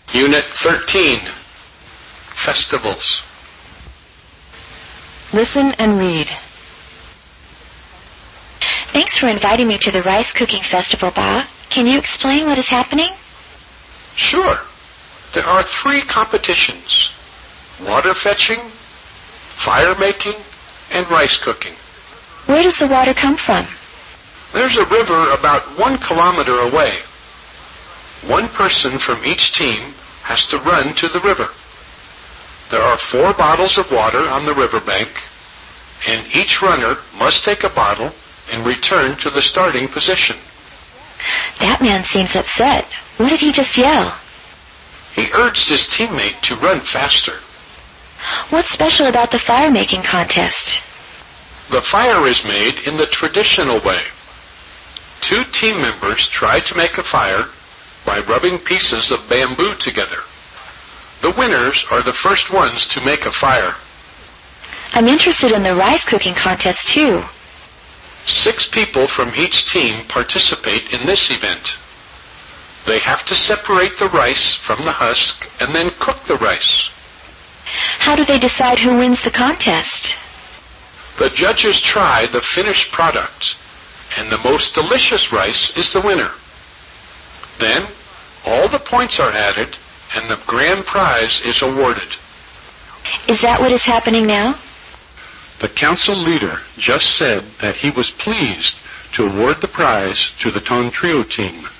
Unit 13, Festivals. Listen and read. Thanks for inviting me to the rice cooking festival, Ba. Can you explain what is happening? Sure. There are 3 competitions: water fetching, fire making, and rice cooking. Where does the water come from? There's a river about 1 kilometer away. One person from each team has to run to the river. There are 4 bottles of water on the riverbank, and each runner must take a bottle and return to the starting position. That man seems upset. What did he just yell? He urged his teammate to run faster. What's special about the fire-making contest? The fire is made in the traditional way. 2 team members try to make a fire by rubbing pieces of bamboo together. The winners are the first ones to make a fire. I'm interested in the rice cooking contest too. 6 people from each team participate in this event. They have to separate the rice from the husk and then cook the rice. How do they decide who wins the contest? The judges try the finished product, and the most delicious rice is the winner. Then, all the points are added, and the grand prize is awarded. Is that what is happening now? The council leader just said that he was pleased to award the prize to the Ton Trio team.